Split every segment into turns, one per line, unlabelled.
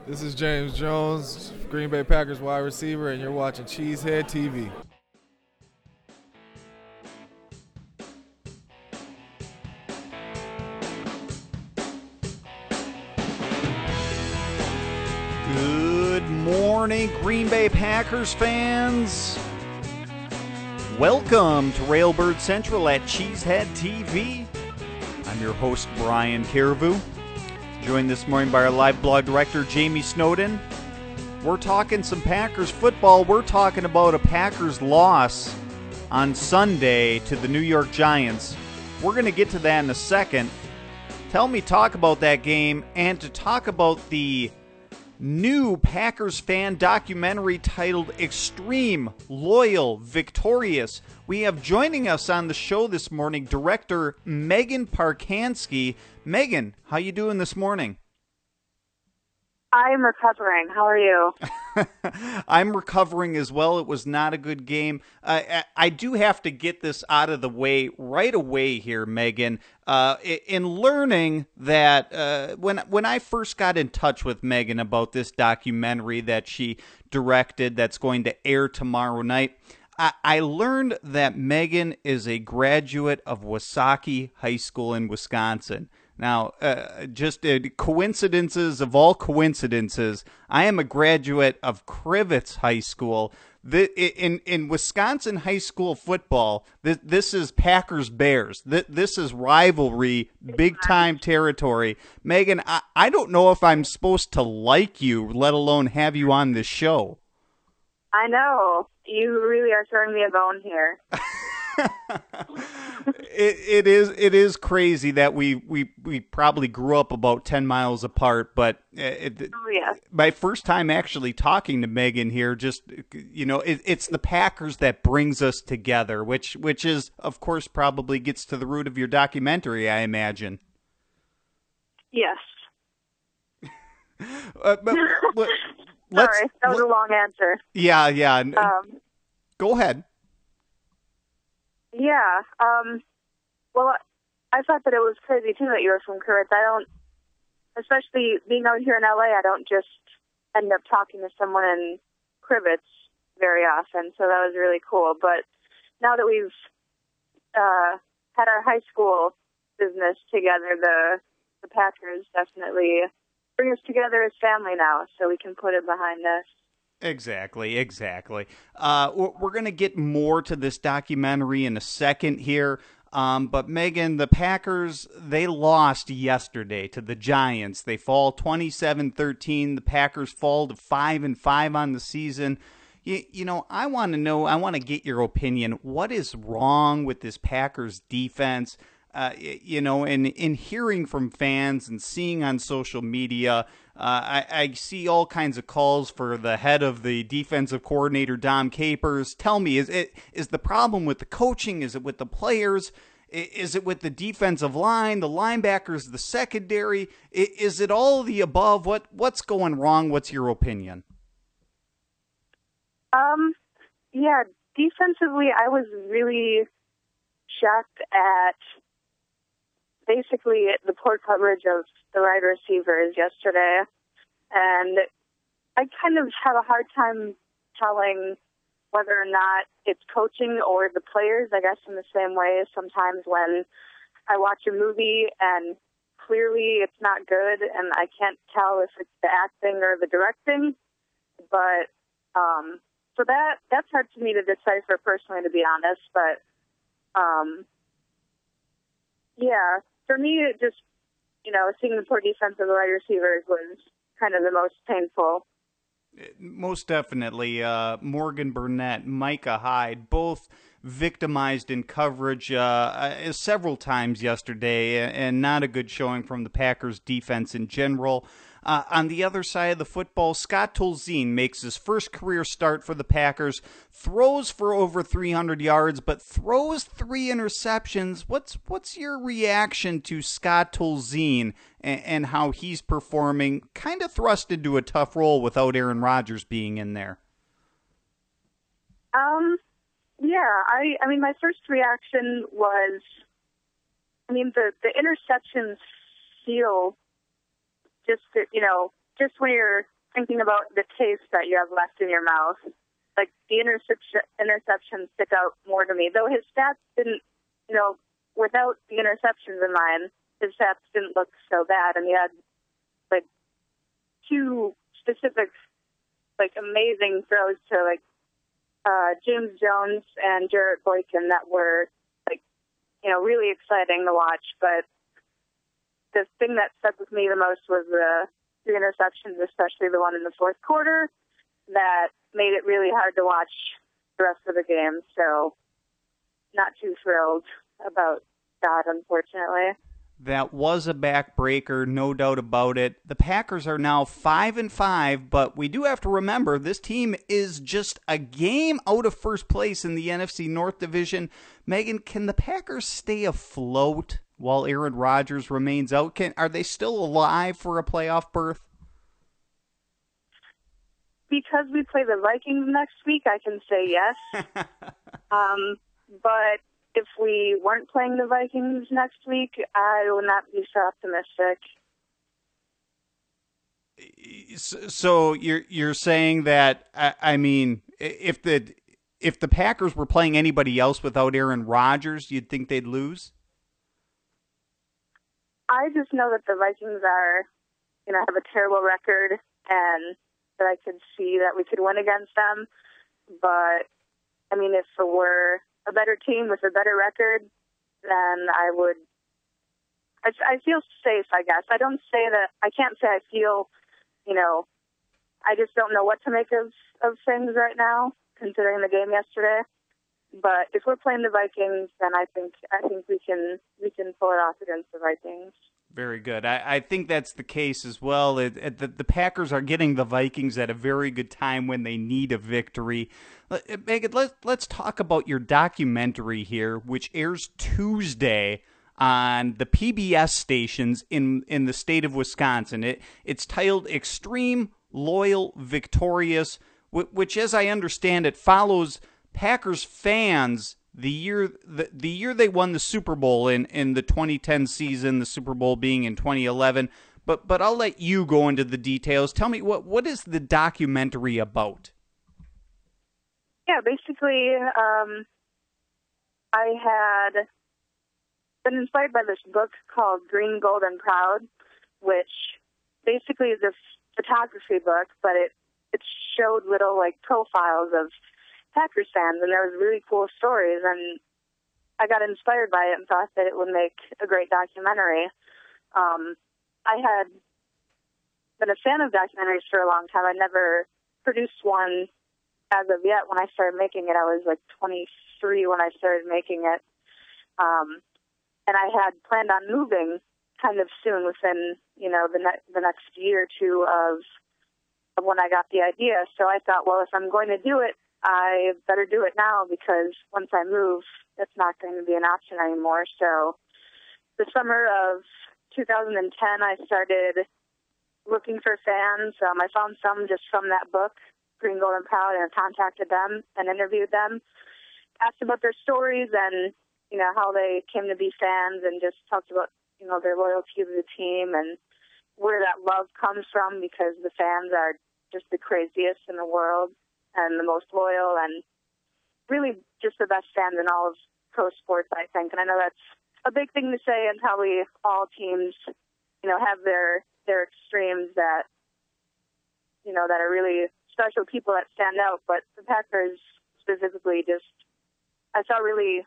This is James Jones, Green Bay Packers wide receiver, and you're watching Cheesehead TV.
Good morning, Green Bay Packers fans. Welcome to Railbird Central at Cheesehead TV. I'm your host, Brian Carrevu. Joined this morning by our live blog director, Jamie Snowden. We're talking some Packers football. We're talking about a Packers loss on Sunday to the New York Giants. We're going to get to that in a second. Talk about that game and to talk about the new Packers fan documentary titled Extreme, Loyal, Victorious. We have joining us on the show this morning director Megan Parkansky. Megan, how you doing this morning?
I'm recovering. How are you?
I'm recovering as well. It was not a good game. I do have to get this out of the way right away here, Megan. In learning that when I first got in touch with Megan about this documentary that she directed that's going to air tomorrow night, I learned that Megan is a graduate of Wasaki High School in Wisconsin. Now, just coincidences of all coincidences, I am a graduate of Crivets High School. In Wisconsin high school football, this is Packers-Bears. This is rivalry, big-time territory. Megan, I don't know if I'm supposed to like you, let alone have you on this show.
I know. You really are throwing me a bone here.
It is crazy that we probably grew up about 10 miles apart, but my first time actually talking to Megan here, just it's the Packers that brings us together, which is of course probably gets to the root of your documentary, I imagine.
Yes.
Sorry,
that was a long answer.
Yeah. Go ahead.
Yeah. Well, I thought that it was crazy, too, that you were from Crivets. Especially being out here in L.A., I don't just end up talking to someone in Crivets very often, so that was really cool. But now that we've had our high school business together, the Packers definitely bring us together as family now, so we can put it behind us.
Exactly. We're going to get more to this documentary in a second here. But Megan, the Packers, they lost yesterday to the Giants. They fall 27-13. The Packers fall to 5-5 on the season. I want to get your opinion. What is wrong with this Packers defense? In hearing from fans and seeing on social media, I see all kinds of calls for the head of the defensive coordinator, Dom Capers. Tell me, is the problem with the coaching? Is it with the players? Is it with the defensive line, the linebackers, the secondary? Is it all of the above? What's going wrong? What's your opinion?
Yeah, defensively, I was really shocked at basically the poor coverage of the wide receivers yesterday. And I kind of have a hard time telling whether or not it's coaching or the players, I guess, in the same way sometimes when I watch a movie and clearly it's not good and I can't tell if it's the acting or the directing. But so that's hard for me to decipher personally, to be honest. But yeah, for me, it just, seeing the poor defense of the wide receivers was kind of the most painful.
Most definitely. Morgan Burnett, Micah Hyde, both victimized in coverage several times yesterday, and not a good showing from the Packers defense in general. On the other side of the football, Scott Tolzien makes his first career start for the Packers, throws for over 300 yards, but throws 3 interceptions. What's your reaction to Scott Tolzien and how he's performing, kind of thrust into a tough role without Aaron Rodgers being in there?
Yeah, I mean, my first reaction was, the interceptions feel just, just when you're thinking about the taste that you have left in your mouth, like the interceptions stick out more to me. Though his stats didn't, without the interceptions in mind, his stats didn't look so bad. And he had like two specific, like amazing throws to like James Jones and Jarrett Boykin that were like, really exciting to watch. But the thing that stuck with me the most was the interceptions, especially the one in the fourth quarter, that made it really hard to watch the rest of the game. So not too thrilled about that, unfortunately.
That was a backbreaker, no doubt about it. The Packers are now 5-5, but we do have to remember this team is just a game out of first place in the NFC North Division. Megan, can the Packers stay afloat while Aaron Rodgers remains out? Are they still alive for a playoff berth?
Because we play the Vikings next week, I can say yes. But if we weren't playing the Vikings next week, I would not be so optimistic.
So you're saying that, I mean, if the Packers were playing anybody else without Aaron Rodgers, you'd think they'd lose?
I just know that the Vikings are, have a terrible record, and that I could see that we could win against them. But, I mean, if it were a better team with a better record, then I feel safe, I guess. I can't say I feel, I just don't know what to make of things right now, considering the game yesterday. But if we're playing the Vikings, then I think we can pull it off against the Vikings.
Very good. I think that's the case as well. The Packers are getting the Vikings at a very good time when they need a victory. Megan, let's talk about your documentary here, which airs Tuesday on the PBS stations in the state of Wisconsin. It's titled Extreme, Loyal, Victorious, which, as I understand it, follows Packers fans the year they won the Super Bowl in the 2010 season, the Super Bowl being in 2011. But I'll let you go into the details. Tell me, what is the documentary about?
Yeah, basically, I had been inspired by this book called Green, Gold, and Proud, which basically is a photography book, but it showed little profiles of Packers fans, and there was really cool stories, and I got inspired by it and thought that it would make a great documentary. I had been a fan of documentaries for a long time. I never produced one as of yet. When I started making it, I was 23 when I started making it, and I had planned on moving kind of soon, within the next year or two of when I got the idea. So I thought, well, if I'm going to do it, I better do it now, because once I move, it's not going to be an option anymore. So the summer of 2010, I started looking for fans. I found some just from that book, Green, Gold, and Proud, and I contacted them and interviewed them, asked about their stories and, how they came to be fans, and just talked about, their loyalty to the team and where that love comes from, because the fans are just the craziest in the world and the most loyal, and really just the best fans in all of pro sports, I think. And I know that's a big thing to say, and probably all teams, have their extremes that, that are really special people that stand out. But the Packers specifically, I saw really,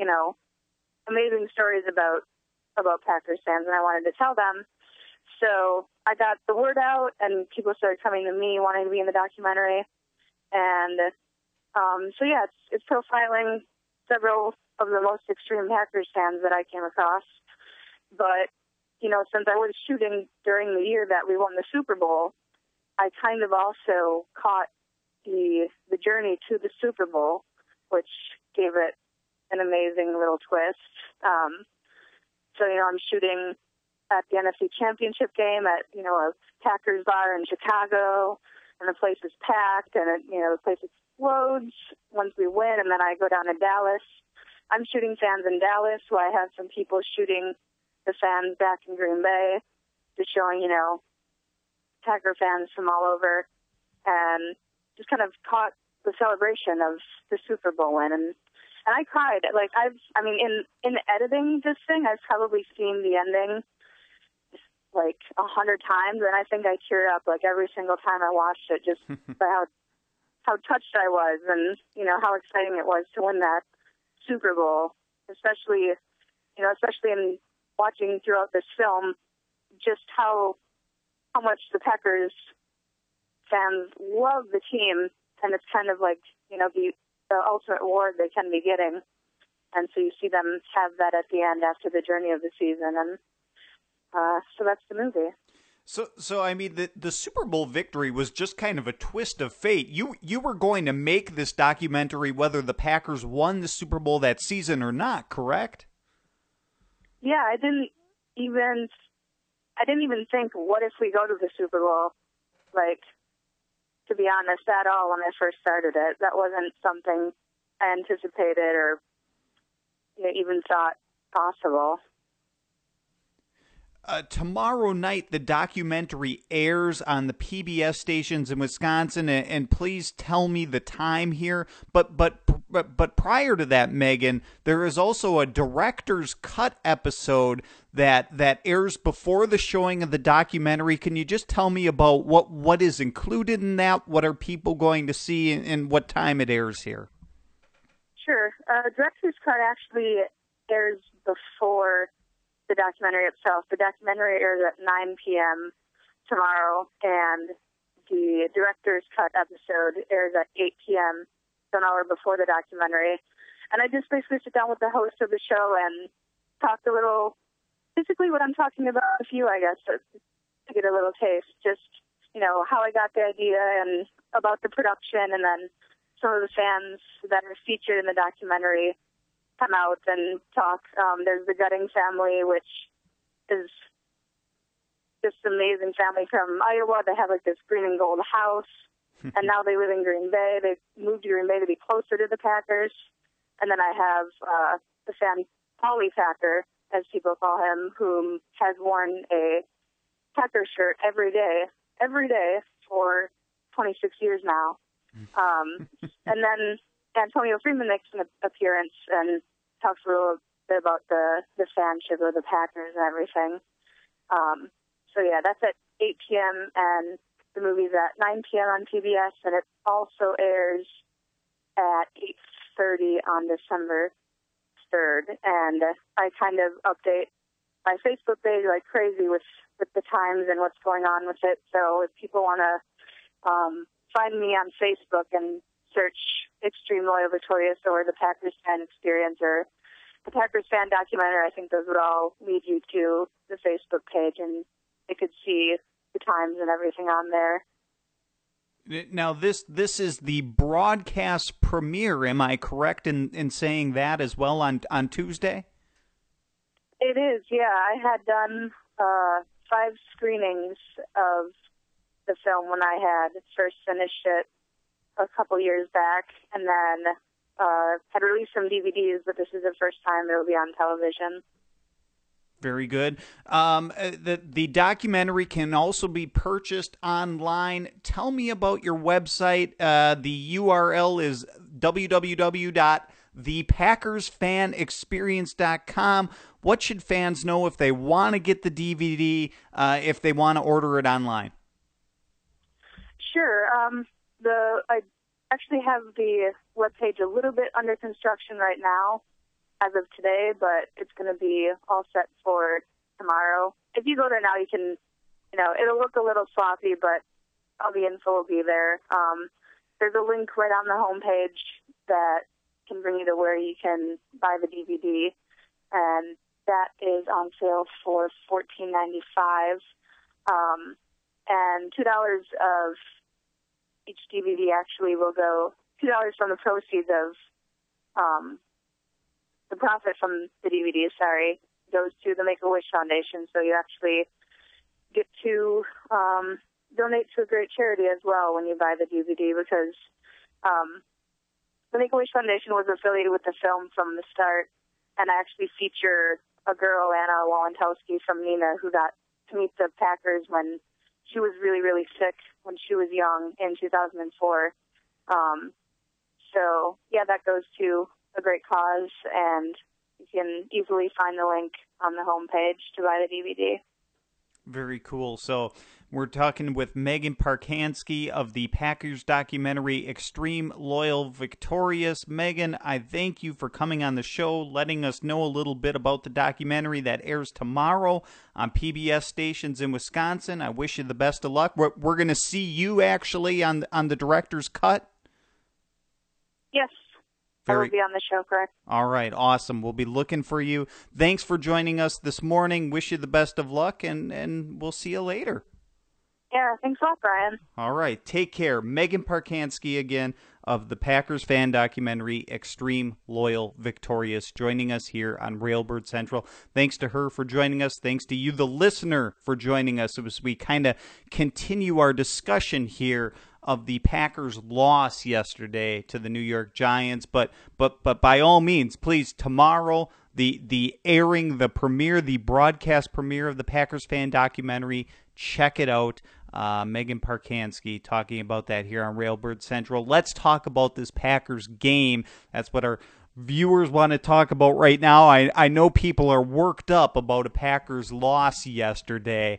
amazing stories about Packers fans, and I wanted to tell them. So I got the word out, and people started coming to me wanting to be in the documentary. And so, yeah, it's profiling several of the most extreme Packers fans that I came across. But, since I was shooting during the year that we won the Super Bowl, I kind of also caught the journey to the Super Bowl, which gave it an amazing little twist. So, I'm shooting at the NFC Championship game at, a Packers bar in Chicago, and the place is packed, and, the place explodes once we win, and then I go down to Dallas. I'm shooting fans in Dallas, where I have some people shooting the fans back in Green Bay, just showing, Packer fans from all over, and just kind of caught the celebration of the Super Bowl win. And I cried. Like, in editing this thing, I've probably seen the ending like 100 times, and I think I teared up like every single time I watched it, just by how touched I was, and how exciting it was to win that Super Bowl, especially in watching throughout this film, just how much the Packers fans love the team, and it's kind of like the ultimate award they can be getting, and so you see them have that at the end after the journey of the season, and so that's the movie.
So I mean, the Super Bowl victory was just kind of a twist of fate. You were going to make this documentary whether the Packers won the Super Bowl that season or not, correct?
Yeah, I didn't even think, what if we go to the Super Bowl? Like, to be honest, at all when I first started it. That wasn't something I anticipated or even thought possible.
Tomorrow night, the documentary airs on the PBS stations in Wisconsin, and please tell me the time here. But prior to that, Megan, there is also a director's cut episode that airs before the showing of the documentary. Can you just tell me about what is included in that? What are people going to see, and what time it airs here?
Sure. Director's cut actually airs before the documentary itself. The documentary airs at 9 p.m. tomorrow, and the director's cut episode airs at 8 p.m., so an hour before the documentary. And I just basically sit down with the host of the show and talk a little, basically what I'm talking about with you, I guess, to get a little taste. Just, how I got the idea and about the production, and then some of the fans that are featured in the documentary come out and talk. There's the Gutting family, which is just an amazing family from Iowa. They have like this green and gold house, and now they live in Green Bay. They moved to Green Bay to be closer to the Packers. And then I have the fan Polly Packer, as people call him, who has worn a Packer shirt every day for 26 years now. And then Antonio Freeman makes an appearance and talks a little bit about the fanship of the Packers and everything. So yeah, that's at 8 p.m. and the movie's at 9 p.m. on PBS, and it also airs at 8:30 on December 3rd. And I kind of update my Facebook page like crazy with the times and what's going on with it. So if people want to find me on Facebook and search Extreme Loyal Victorious or the Packers Fan Experience or the Packers Fan Documentary, I think those would all lead you to the Facebook page, and you could see the times and everything on there.
Now, this is the broadcast premiere. Am I correct in saying that as well on Tuesday?
It is, yeah. I had done 5 screenings of the film when I had first finished it a couple years back, and then had released some DVDs, but this is the first time it'll be on television.
Very good. The documentary can also be purchased online. Tell me about your website. The URL is www.thepackersfanexperience.com. What should fans know if they want to get the DVD, if they want to order it online?
Sure. I actually have the webpage a little bit under construction right now as of today, but it's going to be all set for tomorrow. If you go there now, you can, it'll look a little sloppy, but all the info will be there. There's a link right on the homepage that can bring you to where you can buy the DVD, and that is on sale for $14.95, and $2 of each DVD actually will go, $2 from the proceeds of the profit from the DVD, goes to the Make-A-Wish Foundation. So you actually get to donate to a great charity as well when you buy the DVD, because the Make-A-Wish Foundation was affiliated with the film from the start, and I actually feature a girl, Anna Walentowski from Neenah, who got to meet the Packers when she was really, really sick when she was young in 2004. So, yeah, that goes to a great cause, and you can easily find the link on the homepage to buy the DVD.
Very cool. So we're talking with Megan Parkansky of the Packers documentary Extreme Loyal Victorious. Megan, I thank you for coming on the show, letting us know a little bit about the documentary that airs tomorrow on PBS stations in Wisconsin. I wish you the best of luck. We're going to see you actually on the director's cut.
Yes. I will be on the show, correct?
All right, awesome. We'll be looking for you. Thanks for joining us this morning. Wish you the best of luck, and we'll see you later.
Yeah, thanks a lot, Brian.
All right, take care. Megan Parkansky again of the Packers fan documentary Extreme Loyal Victorious, joining us here on Railbird Central. Thanks to her for joining us. Thanks to you, the listener, for joining us as we kind of continue our discussion here of the Packers' loss yesterday to the New York Giants. But by all means, please, tomorrow, the airing, the premiere, the broadcast premiere of the Packers fan documentary, check it out. Megan Parkansky talking about that here on Railbird Central. Let's talk about this Packers game. That's what our viewers want to talk about right now. I know people are worked up about a Packers loss yesterday,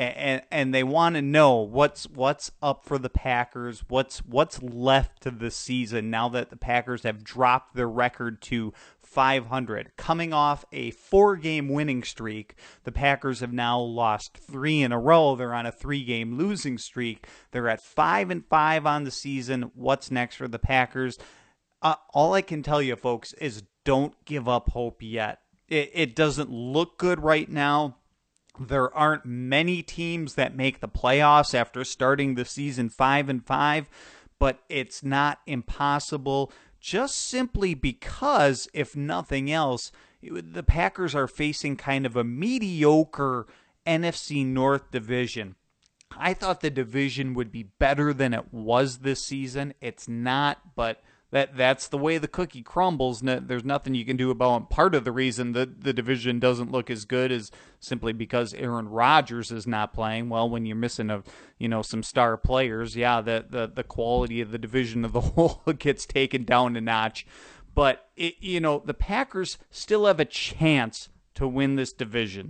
and they want to know what's up for the Packers, what's left to the season now that the Packers have dropped their record to 500. Coming off a 4-game winning streak, the Packers have now lost 3 in a row. They're on a 3-game losing streak. They're at 5-5 on the season. What's next for the Packers? All I can tell you, folks, is don't give up hope yet. It doesn't look good right now. There aren't many teams that make the playoffs after starting the season 5-5, but it's not impossible, just simply because, if nothing else, the Packers are facing kind of a mediocre NFC North division. I thought the division would be better than it was this season. It's not, but that's the way the cookie crumbles. There's nothing you can do about it. Part of the reason that the division doesn't look as good is simply because Aaron Rodgers is not playing. Well, when you're missing some star players, yeah, the quality of the division of the whole gets taken down a notch. But the Packers still have a chance to win this division.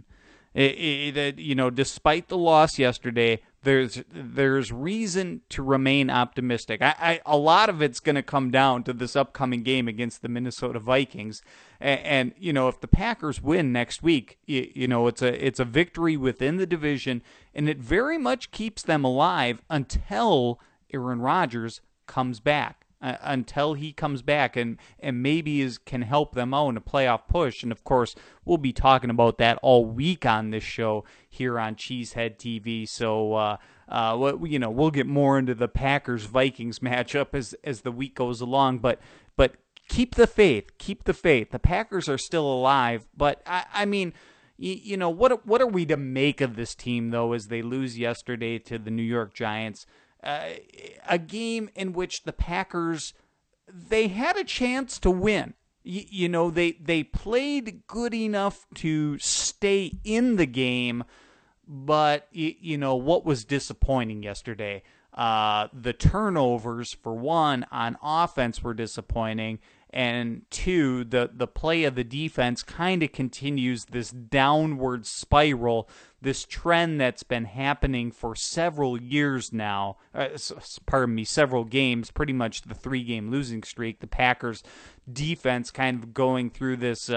Despite the loss yesterday, there's reason to remain optimistic. A lot of it's going to come down to this upcoming game against the Minnesota Vikings, and if the Packers win next week, it's a victory within the division, and it very much keeps them alive until Aaron Rodgers comes back. Until he comes back and maybe can help them out in a playoff push. And, of course, we'll be talking about that all week on this show here on Cheesehead TV. So, we'll get more into the Packers-Vikings matchup as the week goes along. But keep the faith. Keep the faith. The Packers are still alive. But, I mean, what are we to make of this team, though, as they lose yesterday to the New York Giants? A game in which the Packers, they had a chance to win. They played good enough to stay in the game, but, what was disappointing yesterday? The turnovers, for one, on offense were disappointing, and 2, the play of the defense kind of continues this downward spiral, this trend that's been happening for several years now, several games, pretty much the 3-game losing streak. The Packers defense kind of going through this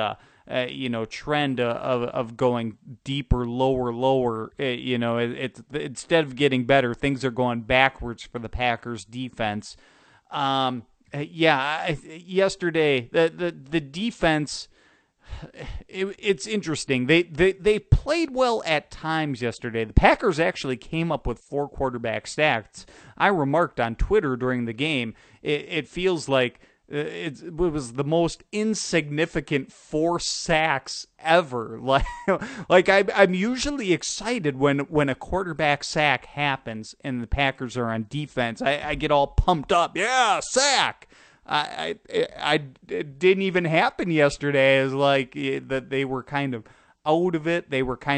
trend of going deeper, lower. It's instead of getting better, things are going backwards for the Packers defense. Yesterday the defense, it's interesting. They played well at times yesterday. The Packers actually came up with 4 quarterback sacks. I remarked on Twitter during the game, it feels like it was the most insignificant 4 sacks ever. I'm usually excited when a quarterback sack happens and the Packers are on defense. I get all pumped up. Yeah, sack. It didn't even happen yesterday. It's like that they were kind of out of it. They were kind of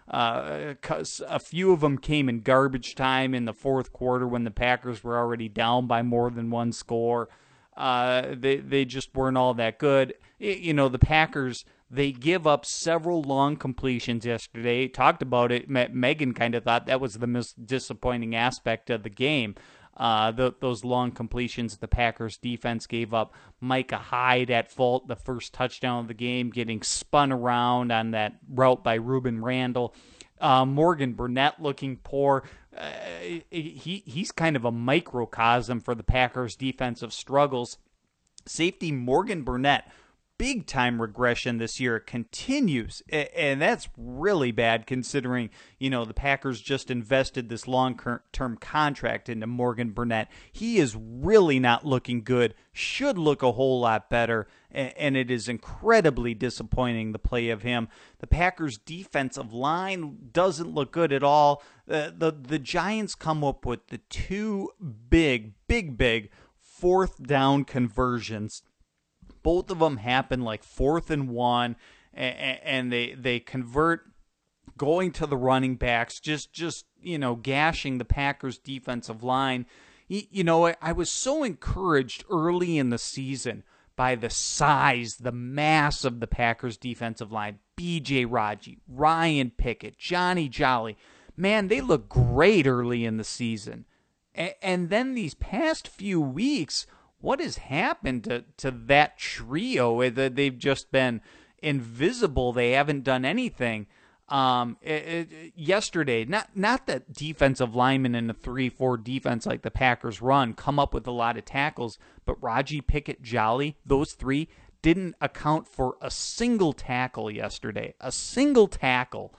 'cause a few of them came in garbage time in the fourth quarter when the Packers were already down by more than one score. They just weren't all that good. The Packers, they give up several long completions yesterday. Talked about it. Megan kind of thought that was the most disappointing aspect of the game. Those long completions the Packers defense gave up. Micah Hyde at fault, the first touchdown of the game, getting spun around on that route by Reuben Randall. Morgan Burnett looking poor. He's kind of a microcosm for the Packers' defensive struggles. Safety Morgan Burnett, big-time regression this year, continues, and that's really bad considering, the Packers just invested this long-term contract into Morgan Burnett. He is really not looking good, should look a whole lot better, and it is incredibly disappointing, the play of him. The Packers' defensive line doesn't look good at all. The Giants come up with the two big fourth down conversions. Both of them happen like 4th and 1, and they convert going to the running backs, just gashing the Packers defensive line. I was so encouraged early in the season by the size, the mass of the Packers defensive line. B.J. Raji, Ryan Pickett, Johnny Jolly. Man, they look great early in the season. And then these past few weeks, what has happened to that trio? They've just been invisible. They haven't done anything. Yesterday, not that defensive linemen in a 3-4 defense like the Packers run come up with a lot of tackles, but Raji, Pickett, Jolly, those three didn't account for a single tackle yesterday. A single tackle.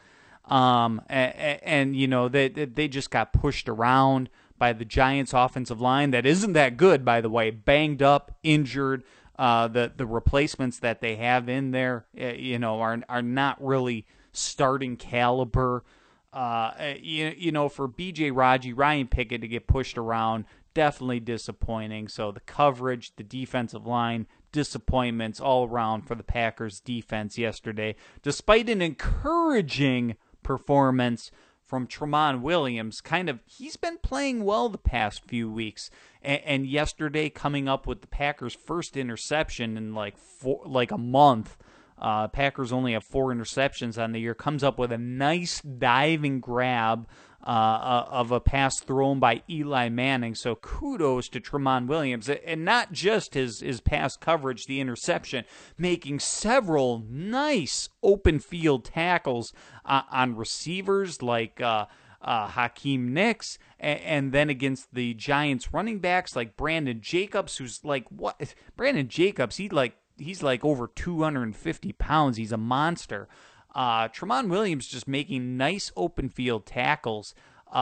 They just got pushed around by the Giants' offensive line that isn't that good, by the way, banged up, injured. The replacements that they have in there, are not really starting caliber. For B.J. Raji, Ryan Pickett to get pushed around, definitely disappointing. So the coverage, the defensive line, disappointments all around for the Packers defense yesterday, despite an encouraging performance from Tramon Williams. He's been playing well the past few weeks, and yesterday coming up with the Packers' first interception in like a month. Packers only have 4 interceptions on the year. Comes up with a nice diving grab of a pass thrown by Eli Manning. So kudos to Tramon Williams, and not just his pass coverage, the interception, making several nice open field tackles on receivers like Hakeem Nicks, and then against the Giants running backs like Brandon Jacobs, who's like, what? Brandon Jacobs, he's like over 250 pounds. He's a monster. Tramon Williams just making nice open field tackles.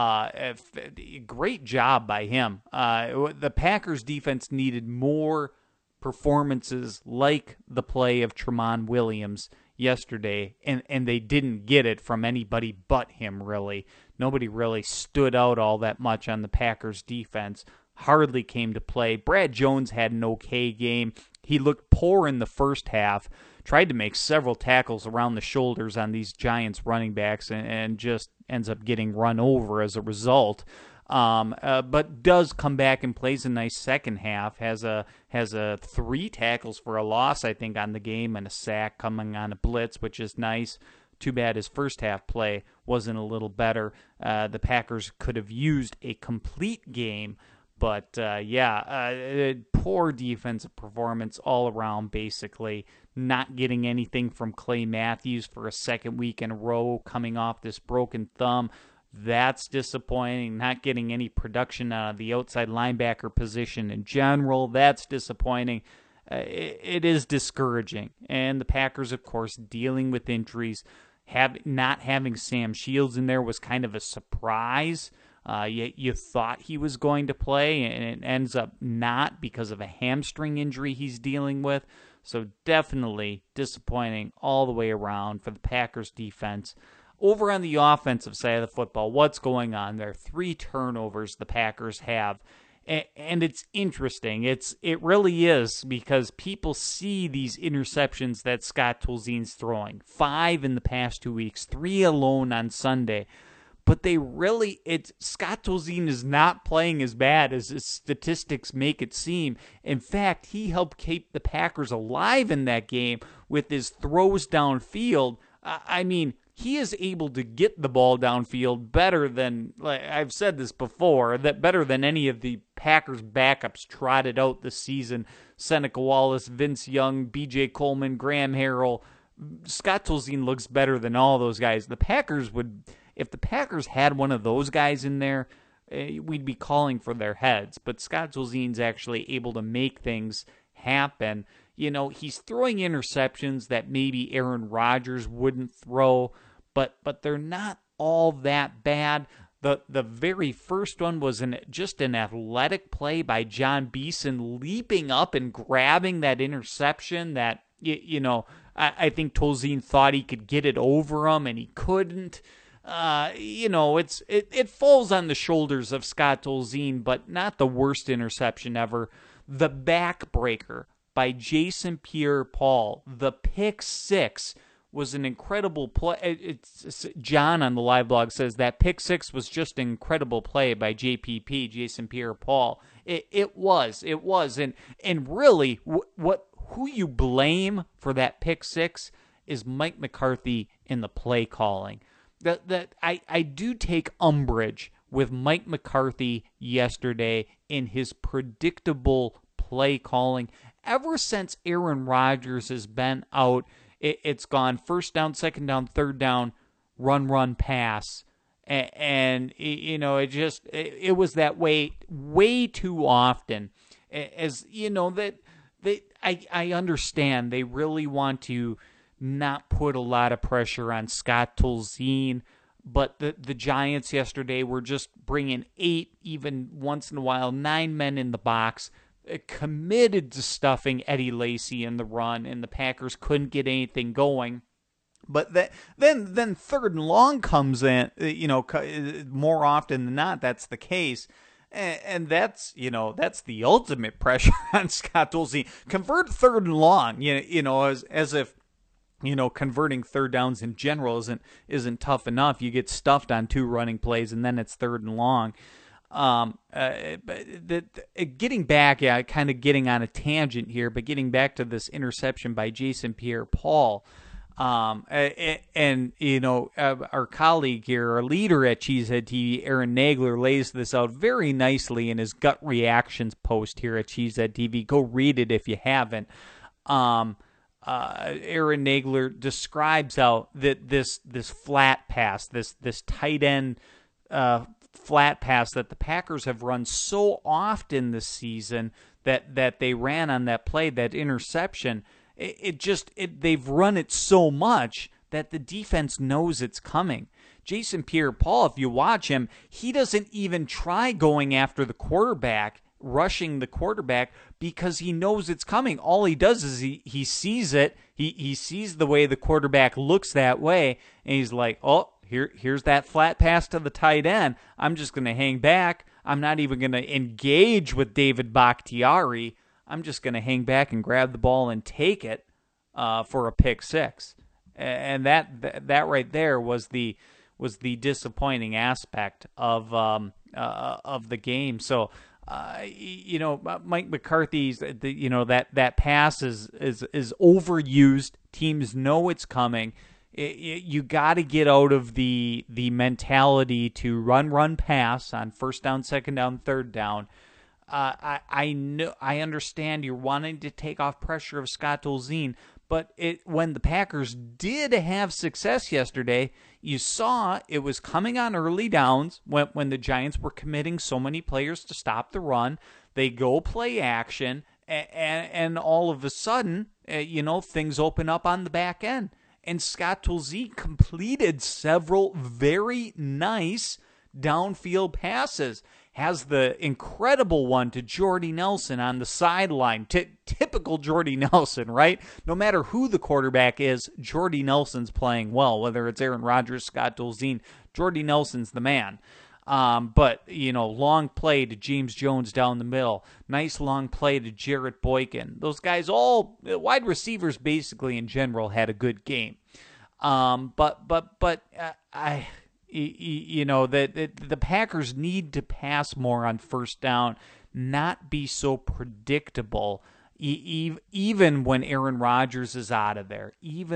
Great job by him. The Packers defense needed more performances like the play of Tramon Williams yesterday, and they didn't get it from anybody but him, really. Nobody really stood out all that much on the Packers defense. Hardly came to play. Brad Jones had an okay game. He looked poor in the first half, tried to make several tackles around the shoulders on these Giants running backs, and just ends up getting run over as a result. But does come back and plays a nice second half. Has a 3 tackles for a loss, I think, on the game, and a sack coming on a blitz, which is nice. Too bad his first half play wasn't a little better. The Packers could have used a complete game, but poor defensive performance all around, basically. Not getting anything from Clay Matthews for a second week in a row, coming off this broken thumb. That's disappointing. Not getting any production out of the outside linebacker position in general. That's disappointing. It is discouraging. And the Packers, of course, dealing with injuries. Not having Sam Shields in there was kind of a surprise. You thought he was going to play, and it ends up not because of a hamstring injury he's dealing with. So definitely disappointing all the way around for the Packers defense. Over on the offensive side of the football, what's going on there? 3 turnovers the Packers have.
And it's interesting. It really is, because people see these interceptions that Scott Tolzien's throwing. 5 in the past 2 weeks, 3 alone on Sunday. But Scott Tolzien is not playing as bad as his statistics make it seem. In fact, he helped keep the Packers alive in that game with his throws downfield. I mean, he is able to get the ball downfield better than, like I've said this before, that better than any of the Packers backups trotted out this season. Seneca Wallace, Vince Young, B.J. Coleman, Graham Harrell. Scott Tolzien looks better than all those guys. If the Packers had one of those guys in there, we'd be calling for their heads. But Scott Tolzien's actually able to make things happen. You know, he's throwing interceptions that maybe Aaron Rodgers wouldn't throw, but they're not all that bad. The very first one was just an athletic play by John Beeson, leaping up and grabbing that interception that, I think Tolzien thought he could get it over him, and he couldn't. It falls on the shoulders of Scott Tolzien, but not the worst interception ever. The backbreaker by Jason Pierre-Paul, the pick six, was an incredible play. John on the live blog says that pick six was just an incredible play by JPP, Jason Pierre-Paul. It was, and really, who you blame for that pick six is Mike McCarthy in the play calling. I do take umbrage with Mike McCarthy yesterday in his predictable play calling. Ever since Aaron Rodgers has been out, it's gone first down, second down, third down, run, pass. And it was that way too often. As you know, I understand they really want to not put a lot of pressure on Scott Tolzien, but the Giants yesterday were just bringing 8, even once in a while, 9 men in the box, committed to stuffing Eddie Lacy in the run, and the Packers couldn't get anything going. But then third and long comes in, more often than not, that's the case. And that's the ultimate pressure on Scott Tolzien. Convert third and long, as if, converting third downs in general isn't tough enough. You get stuffed on 2 running plays, and then it's third and long. Getting back, kind of getting on a tangent here, but getting back to this interception by Jason Pierre-Paul, our colleague here, our leader at Cheesehead TV, Aaron Nagler, lays this out very nicely in his gut reactions post here at Cheesehead TV. Go read it if you haven't. Aaron Nagler describes how that this flat pass, this tight end flat pass that the Packers have run so often this season, that they ran on that play, that interception. They've run it so much that the defense knows it's coming. Jason Pierre-Paul, if you watch him, he doesn't even try going after the quarterback, rushing the quarterback, because he knows it's coming. All he does is he sees it. He sees the way the quarterback looks that way, and he's like, oh, here's that flat pass to the tight end. I'm just going to hang back. I'm not even going to engage with David Bakhtiari. I'm just going to hang back and grab the ball and take it for a pick six. And that right there was the disappointing aspect of the game. So, Mike McCarthy's that pass is overused. Teams know it's coming. You got to get out of the mentality to run, pass on first down, second down, third down. I understand you're wanting to take off pressure of Scott Tolzien, but when the Packers did have success yesterday, you saw it was coming on early downs when the Giants were committing so many players to stop the run. They go play action, and all of a sudden, things open up on the back end. And Scott Tolzien completed several very nice downfield passes. Has the incredible one to Jordy Nelson on the sideline. Typical Jordy Nelson, right? No matter who the quarterback is, Jordy Nelson's playing well. Whether it's Aaron Rodgers, Scott Tolzien, Jordy Nelson's the man. But, long play to James Jones down the middle. Nice long play to Jarrett Boykin. Those guys, all wide receivers basically in general, had a good game. The Packers need to pass more on first down, not be so predictable, even when Aaron Rodgers is out of there.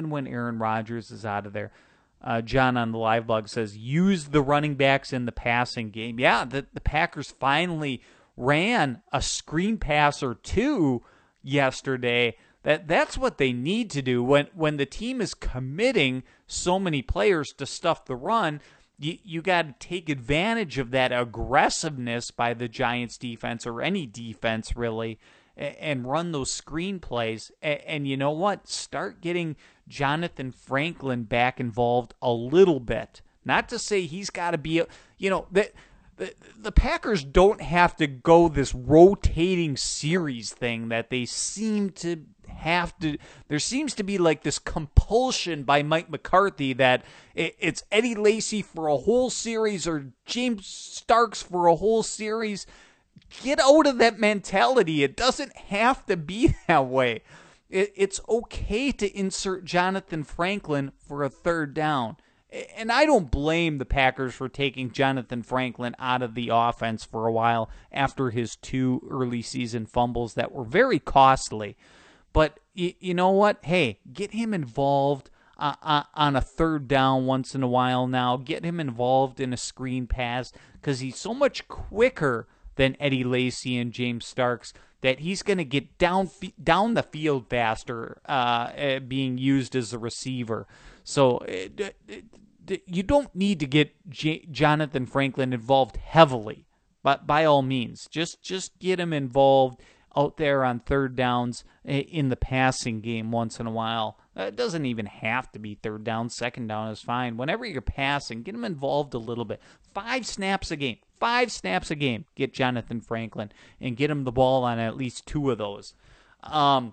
John on the live blog says, use the running backs in the passing game. Yeah, the Packers finally ran a screen pass or two yesterday. That's what they need to do when the team is committing so many players to stuff the run. You got to take advantage of that aggressiveness by the Giants defense, or any defense really, and run those screen plays. And you know what? Start getting Jonathan Franklin back involved a little bit. Not to say he's got to be, the Packers don't have to go this rotating series thing that they seem to have to. There seems to be like this compulsion by Mike McCarthy that it's Eddie Lacy for a whole series or James Starks for a whole series. Get out of that mentality. It doesn't have to be that way. It's okay to insert Jonathan Franklin for a third down. And I don't blame the Packers for taking Jonathan Franklin out of the offense for a while after his 2 early season fumbles that were very costly. But you know what? Hey, get him involved on a third down once in a while now. Get him involved in a screen pass because he's so much quicker than Eddie Lacy and James Starks that he's going to get down the field faster being used as a receiver. So you don't need to get Jonathan Franklin involved heavily, but by all means, just get him involved out there on third downs in the passing game once in a while. It doesn't even have to be third down. Second down is fine. Whenever you're passing, get him involved a little bit. 5 snaps a game. Get Jonathan Franklin and get him the ball on at least 2 of those. So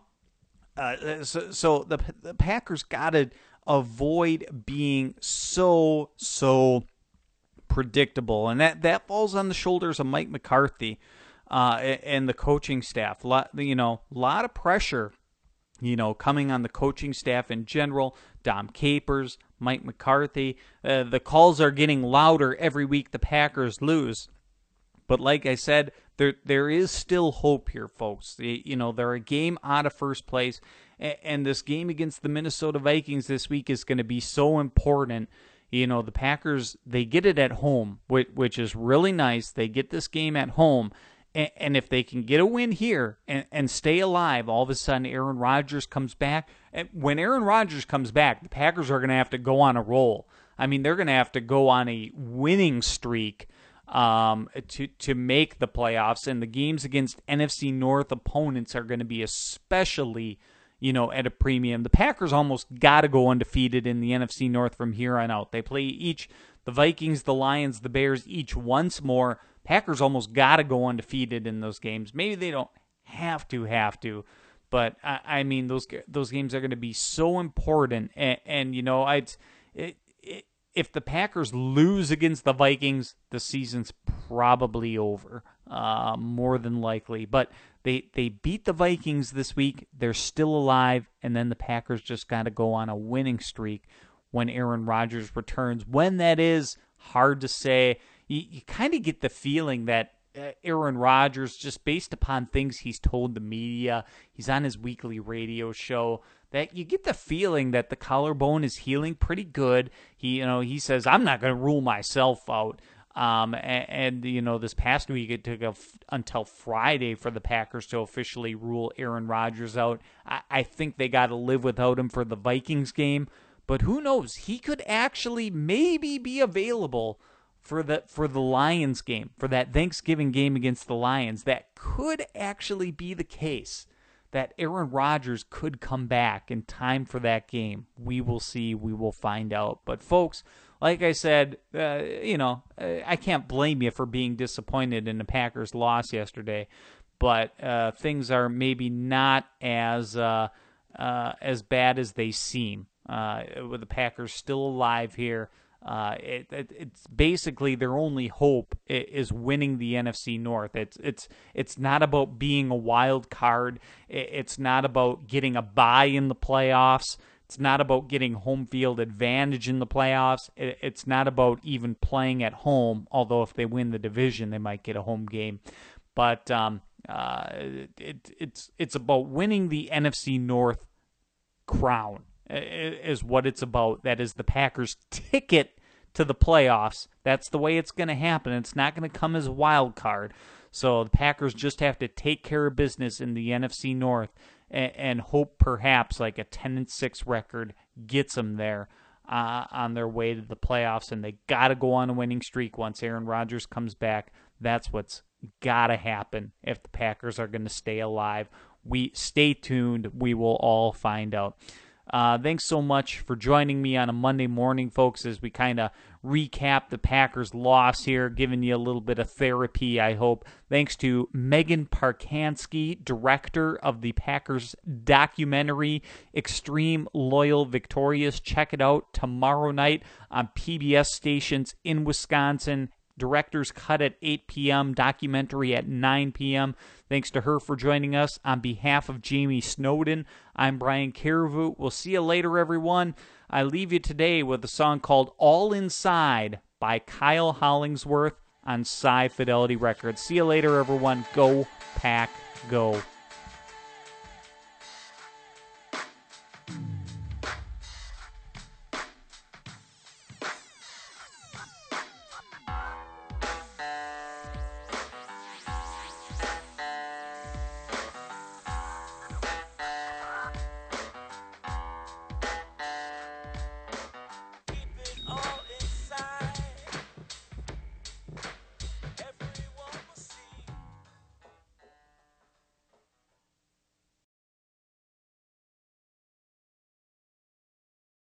the Packers got to avoid being so predictable, and that falls on the shoulders of Mike McCarthy and the coaching staff. Lot of pressure, coming on the coaching staff in general. Dom Capers, Mike McCarthy. The calls are getting louder every week the Packers lose. But like I said, there is still hope here, folks. They're a game out of first place, and this game against the Minnesota Vikings this week is going to be so important. The Packers, they get it at home, which is really nice. They get this game at home. And if they can get a win here and stay alive, all of a sudden Aaron Rodgers comes back. And when Aaron Rodgers comes back, the Packers are going to have to go on a roll. I mean, they're going to have to go on a winning streak to make the playoffs. And the games against NFC North opponents are going to be especially, at a premium. The Packers almost got to go undefeated in the NFC North from here on out. They play the Vikings, the Lions, the Bears, each once more. Packers almost got to go undefeated in those games. Maybe they don't have to, but I mean those games are going to be so important. And if the Packers lose against the Vikings, the season's probably over, more than likely. But they beat the Vikings this week. They're still alive, and then the Packers just got to go on a winning streak when Aaron Rodgers returns. When that is, hard to say. You kind of get the feeling that Aaron Rodgers, just based upon things he's told the media, he's on his weekly radio show, that you get the feeling that the collarbone is healing pretty good. He says, I'm not going to rule myself out. This past week it took until Friday for the Packers to officially rule Aaron Rodgers out. I think they got to live without him for the Vikings game, but who knows? He could actually maybe be available for the Lions game, for that Thanksgiving game against the Lions. That could actually be the case, that Aaron Rodgers could come back in time for that game. We will see. We will find out. But folks, like I said, I can't blame you for being disappointed in the Packers' loss yesterday, but things are maybe not as bad as they seem. With the Packers still alive here, It's basically their only hope is winning the NFC North. It's not about being a wild card. It's not about getting a bye in the playoffs. It's not about getting home field advantage in the playoffs. It's not about even playing at home, although if they win the division, they might get a home game. But it's about winning the NFC North crown is what it's about. That is the Packers' ticket to the playoffs. That's the way it's going to happen. It's not going to come as a wild card. So the Packers just have to take care of business in the NFC North and hope perhaps like a 10-6 record gets them there on their way to the playoffs. And they got to go on a winning streak once Aaron Rodgers comes back. That's what's got to happen if the Packers are going to stay alive. We stay tuned. We will all find out. Thanks so much for joining me on a Monday morning, folks, as we kind of recap the Packers' loss here, giving you a little bit of therapy, I hope. Thanks to Megan Parkansky, director of the Packers documentary, Extreme Loyal Victorious. Check it out tomorrow night on PBS stations in Wisconsin. Director's cut at 8 p.m., documentary at 9 p.m. Thanks to her for joining us. On behalf of Jamie Snowden, I'm Brian Carrevout. We'll see you later, everyone. I leave you today with a song called All Inside by Kyle Hollingsworth on Sci Fidelity Records. See you later, everyone. Go Pack Go.